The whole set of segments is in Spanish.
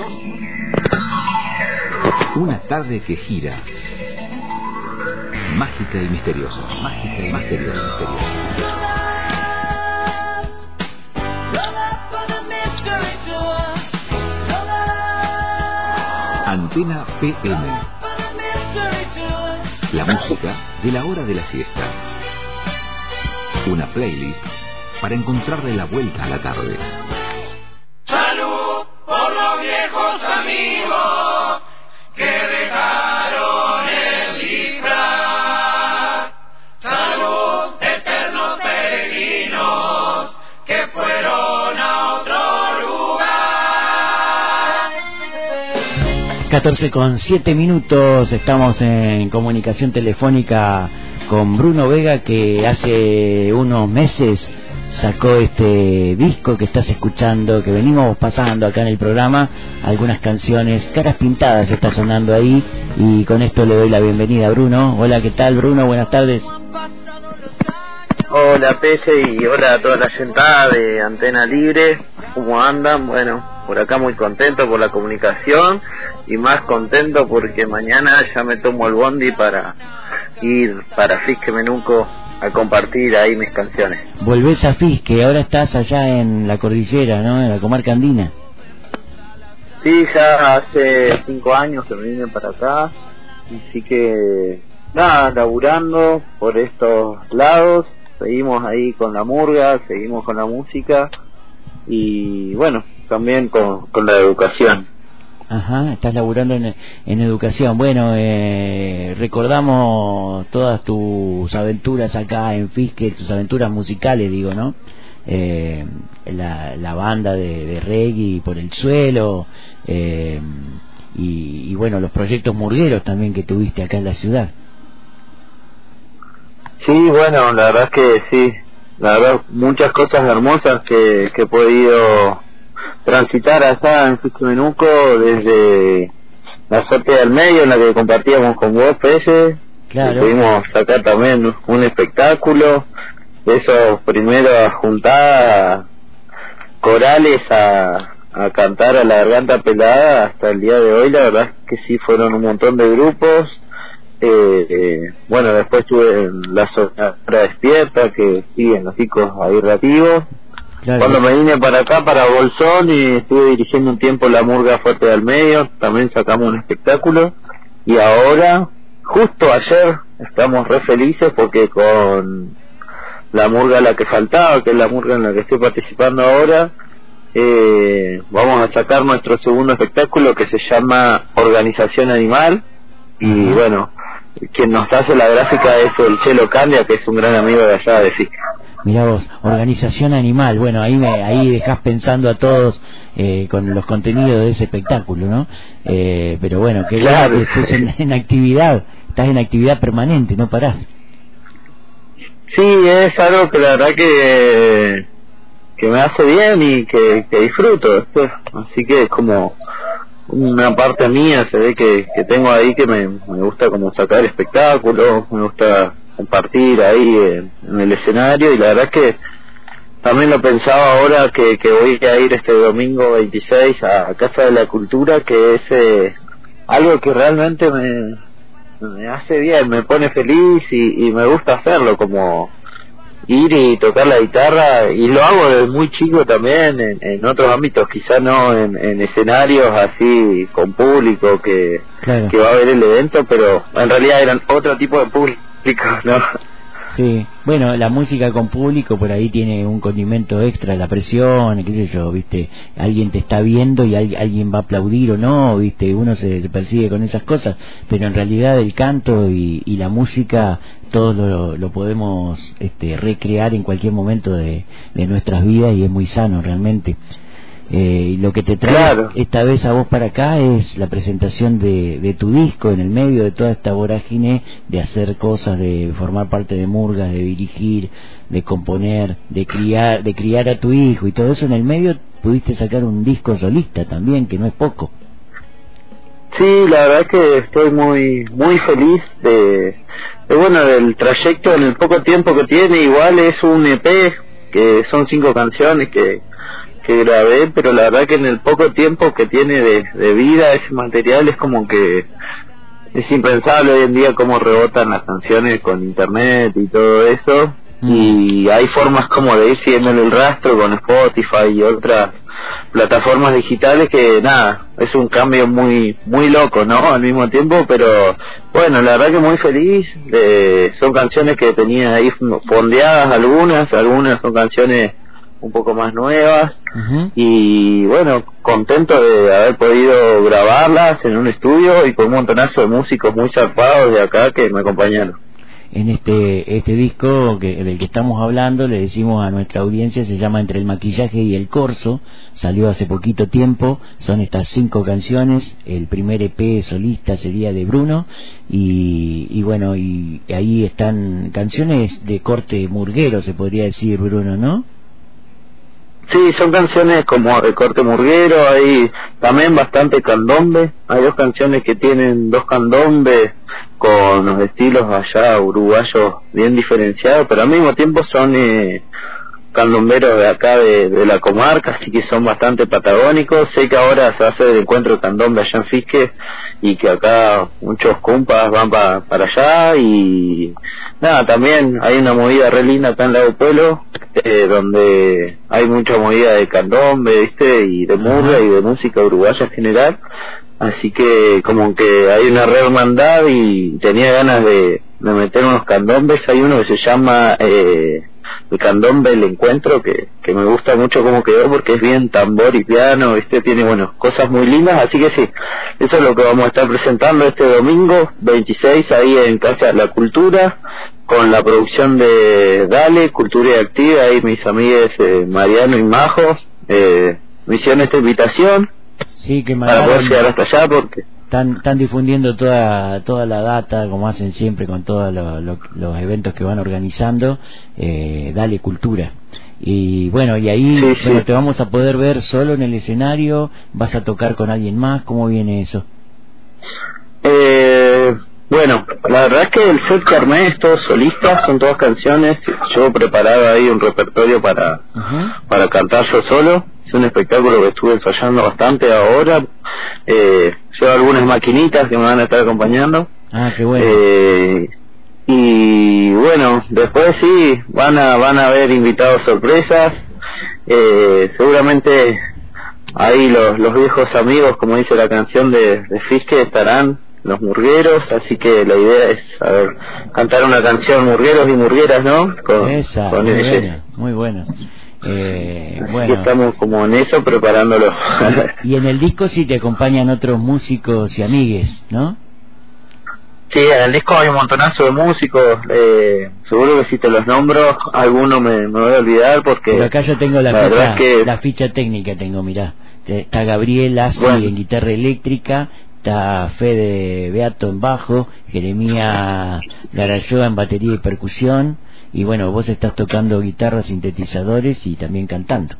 Una tarde que gira. Mágica y misteriosa. Mágica y misteriosa. Antena PM. La música de la hora de la siesta. Una playlist para encontrarle la vuelta a la tarde. Salud por los viejos amigos que dejaron el disfraz. Salud, eternos peregrinos que fueron a otro lugar. 14:07, estamos en comunicación telefónica con Bruno Vega, que hace unos meses sacó este disco que estás escuchando, que venimos pasando acá en el programa, algunas canciones. Caras Pintadas está sonando ahí, y con esto le doy la bienvenida a Bruno. Hola, ¿qué tal, Bruno? Buenas tardes. Hola, Pese, y hola a toda la sentada de Antena Libre. ¿Cómo andan? Bueno, por acá muy contento por la comunicación, y más contento porque mañana ya me tomo el bondi para ir para Fisque Menuco a compartir ahí mis canciones. Volvés a Fisque, ahora estás allá en la cordillera, ¿no? En la comarca andina. Sí, ya hace 5 años que me vine para acá, así que nada, laburando por estos lados, seguimos ahí con la murga, seguimos con la música y bueno, también con la educación. Ajá, estás laburando en educación. Bueno, recordamos todas tus aventuras acá en Fisque, tus aventuras musicales, digo, ¿no? La banda de reggae por el suelo, y bueno, los proyectos murgueros también que tuviste acá en la ciudad. Sí, bueno, la verdad es que sí, la verdad muchas cosas hermosas que he podido transitar allá en Fisque Menuco, desde la suerte del medio en la que compartíamos con vos, Pese. Claro. Pudimos sacar también un espectáculo, de esos primeros juntadas corales a cantar a la garganta pelada hasta el día de hoy. La verdad es que sí, fueron un montón de grupos. Bueno, después tuve la Sonora Despierta, que siguen los chicos ahí reactivos. Claro. Cuando me vine para acá, para Bolsón, y estuve dirigiendo un tiempo la murga Fuerte del Medio, también sacamos un espectáculo. Y ahora, justo ayer, estamos re felices porque con la murga la que faltaba, que es la murga en la que estoy participando ahora, vamos a sacar nuestro segundo espectáculo, que se llama Organización Animal. Y bueno, quien nos hace la gráfica es el Chelo Candia, que es un gran amigo de allá de Fisque. Mirá vos, Organización Animal. Bueno, ahí dejás pensando a todos con los contenidos de ese espectáculo, ¿no? Pero bueno, que claro, bueno que estés en actividad, estás en actividad permanente, no parás. Sí, es algo que la verdad que me hace bien y que disfruto después, así que es como una parte mía, se ve que tengo ahí, que me gusta como sacar espectáculos, me gusta compartir ahí en el escenario, y la verdad es que también lo pensaba ahora que voy a ir este domingo 26 a Casa de la Cultura, que es algo que realmente me hace bien, me pone feliz y me gusta hacerlo, como ir y tocar la guitarra, y lo hago desde muy chico también en otros ámbitos, quizás no en escenarios así con público que va a ver el evento, pero en realidad eran otro tipo de público, ¿no? Sí, bueno, la música con público por ahí tiene un condimento extra, la presión, qué sé yo, viste, alguien te está viendo y alguien va a aplaudir o no, viste, uno se persigue con esas cosas, pero en realidad el canto y la música todos lo podemos recrear en cualquier momento de nuestras vidas, y es muy sano realmente. Lo que te trae esta vez a vos para acá es la presentación de tu disco en el medio de toda esta vorágine de hacer cosas, de formar parte de murgas, de dirigir, de componer, de criar a tu hijo y todo eso. En el medio pudiste sacar un disco solista también, que no es poco. Sí, la verdad es que estoy muy feliz de bueno, del trayecto en el poco tiempo que tiene. Igual es un EP que son 5 canciones que que grabé, pero la verdad que en el poco tiempo que tiene de vida ese material es como que es impensable hoy en día cómo rebotan las canciones con internet y todo eso. Y hay formas como de ir siguiéndole el rastro con Spotify y otras plataformas digitales que nada, es un cambio muy loco, ¿no? Al mismo tiempo, pero bueno, la verdad que muy feliz. Son canciones que tenía ahí fondeadas, algunas son canciones un poco más nuevas. Y bueno, contento de haber podido grabarlas en un estudio y con un montonazo de músicos muy zarpados de acá que me acompañaron. En este disco del que estamos hablando, le decimos a nuestra audiencia, se llama Entre el maquillaje y el corso, salió hace poquito tiempo, son estas 5 canciones, el primer EP solista sería de Bruno, y bueno, y ahí están canciones de corte murguero, se podría decir, Bruno, ¿no? Sí, son canciones como de corte murguero, hay también bastante candombe, hay 2 canciones que tienen 2 candombes con los estilos allá uruguayos bien diferenciados, pero al mismo tiempo son candomberos de acá de la comarca, así que son bastante patagónicos. Sé que ahora se va a hacer el encuentro de candombe allá en Fisque y que acá muchos compas van para allá, y nada, también hay una movida re linda acá en Lago Pueblo, donde hay mucha movida de candombe, ¿viste? Y de murga y de música uruguaya en general, así que como que hay una re hermandad y tenía ganas de meter unos candombes. Hay uno que se llama el candombe El Encuentro, que me gusta mucho cómo quedó porque es bien tambor y piano, ¿viste? Tiene, bueno, cosas muy lindas, así que sí, eso es lo que vamos a estar presentando este domingo 26 ahí en Casa de la Cultura, con la producción de Dale, Cultura y Activa, ahí mis amigos Mariano y Majo me hicieron esta invitación. Sí, que para poder llegar hasta allá, porque están difundiendo toda la data, como hacen siempre con todos los eventos que van organizando. Dale Cultura. Y bueno, y ahí sí. Bueno, te vamos a poder ver solo en el escenario, vas a tocar con alguien más, ¿cómo viene eso? Bueno, la verdad es que el set que armé es todo solista, son todas canciones. Yo preparaba ahí un repertorio para cantar yo solo. Es un espectáculo que estuve ensayando bastante ahora. Llevo algunas maquinitas que me van a estar acompañando. Ah, qué bueno. Y bueno, después sí, van a haber invitados sorpresas. Seguramente ahí los viejos amigos, como dice la canción de Fisque, estarán, los murgueros, así que la idea es cantar una canción murgueros y murgueras, ¿no? Esa, con ellos. Muy buena. Así que estamos como en eso preparándolo. Y en el disco sí te acompañan otros músicos y amigues, ¿no? Sí, en el disco hay un montonazo de músicos, seguro que si te los nombro, alguno me voy a olvidar porque... Pero acá yo tengo la ficha técnica, mirá. Está Gabriel Assi en guitarra eléctrica, está Fede Beato en bajo, Jeremía Garayoa en batería y percusión, y bueno, vos estás tocando guitarras, sintetizadores y también cantando.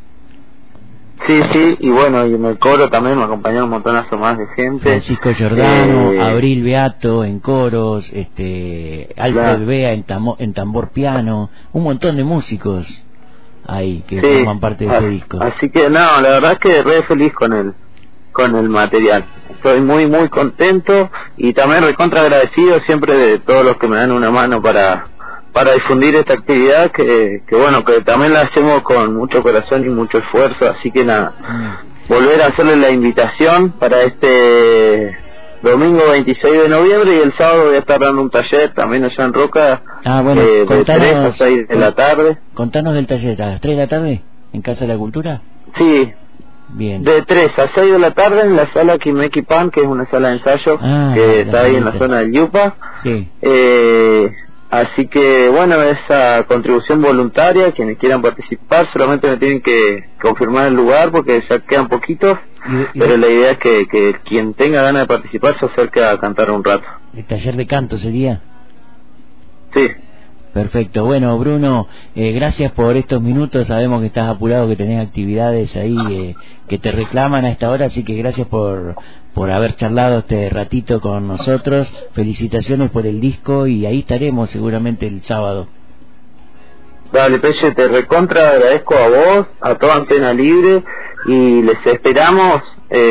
Sí, y bueno, y en el coro también me acompañaron un montonazo más de gente. Francisco Giordano, Abril Beato en coros, Alfred Bea en tambor piano, un montón de músicos ahí que forman parte de este disco. Así que no, la verdad es que re feliz con el material. Estoy muy contento y también recontra agradecido siempre de todos los que me dan una mano para difundir esta actividad que bueno, que también la hacemos con mucho corazón y mucho esfuerzo, así que nada, volver a hacerle la invitación para este domingo 26 de noviembre, y el sábado voy a estar dando un taller también allá en Roca, de 3 a 6 de la tarde. Contanos del taller, ¿a las 3 de la tarde en Casa de la Cultura? Sí. Bien. De 3 a 6 de la tarde en la sala Quimeki Pan, que es una sala de ensayo que está ahí en la zona del Yupa. Sí. Así que bueno, esa contribución voluntaria, quienes quieran participar solamente me tienen que confirmar el lugar porque ya quedan poquitos, pero la idea es que quien tenga ganas de participar se acerque a cantar un rato. ¿El taller de canto sería? Sí. Perfecto. Bueno, Bruno, gracias por estos minutos. Sabemos que estás apurado, que tenés actividades ahí que te reclaman a esta hora, así que gracias por haber charlado este ratito con nosotros. Felicitaciones por el disco y ahí estaremos seguramente el sábado. Dale, Pelle, te recontra agradezco a vos, a toda Antena Libre, y les esperamos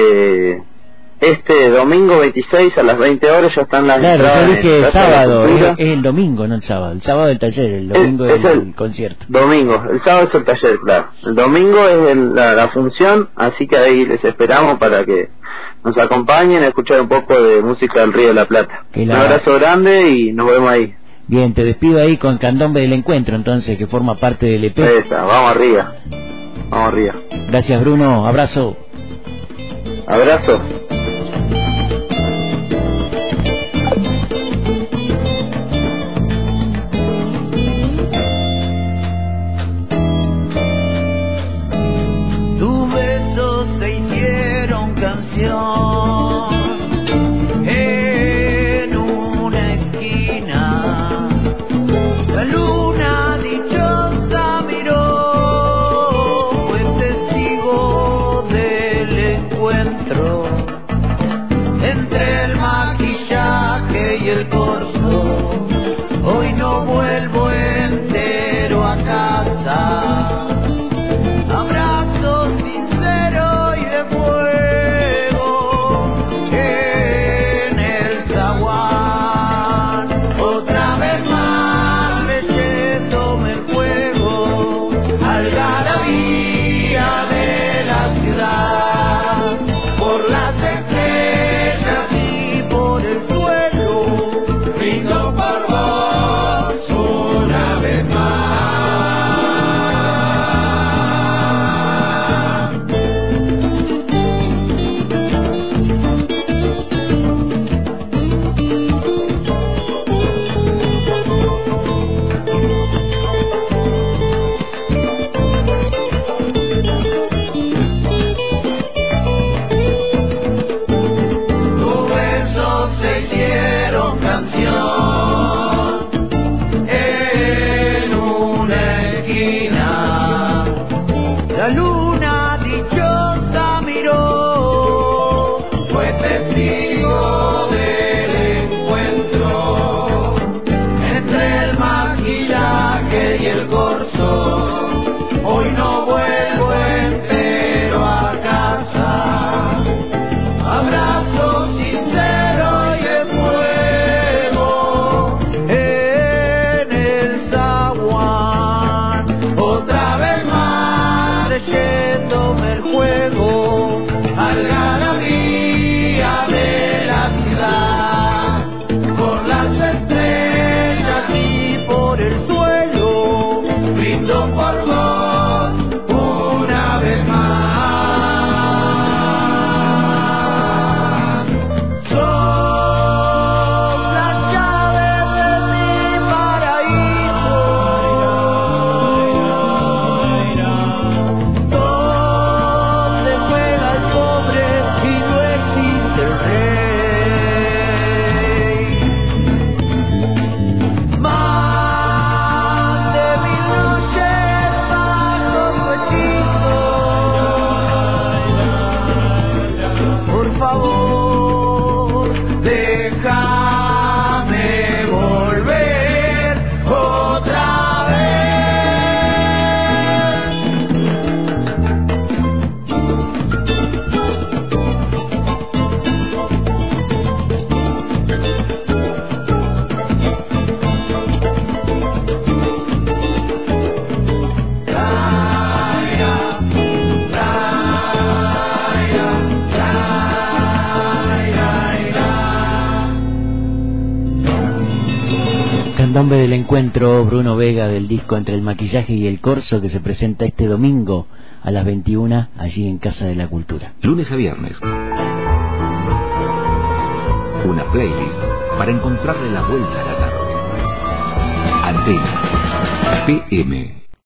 este domingo 26 a las 20 horas. Ya están las Claro, entradas. yo dije en sábado, es el domingo, no el sábado. El sábado el taller, el domingo es el concierto. Domingo, el sábado es el taller, claro. El domingo es la función, así que ahí les esperamos para que nos acompañen a escuchar un poco de música del Río de la Plata. Un abrazo grande y nos vemos ahí. Bien, te despido ahí con Candombe del Encuentro, entonces, que forma parte del EP. Esa, vamos arriba. Vamos arriba. Gracias, Bruno. Abrazo. Abrazo. Tus besos se hicieron canción en una esquina. La luna dichosa miró, fue testigo del encuentro entre el maquillaje y el corso. Hoy no vuelvo entero a casa. Abrazo sincero y de fuego en el zaguán. Otra vez más leyéndome el fuego, algarabía de la ciudad, por las estrellas y por el suelo, brindo por vos una vez más. Tus besos se hicieron canción en una esquina. La luna dichosa miró, fue testigo del encuentro entre el maquillaje y el corso. Hoy no vuelvo entero a casa. Abrazo sincero y de fuego en el zaguán. Otra vez más leyéndome el juego, algarabía de la ciudad, por las estrellas y por el suelo, brindo por vos una vez más. Sos la llave de mi paraíso, donde juega el pobre y no existe el rey. Más de 1000 noches bajo tu hechizo. Por favor, déjame volver otra Candombe del Encuentro, Bruno Vega, del disco Entre el Maquillaje y el Corso, que se presenta este domingo a las 21 allí en Casa de la Cultura. Lunes a viernes. Una playlist para encontrarle la vuelta a la tarde. Antena PM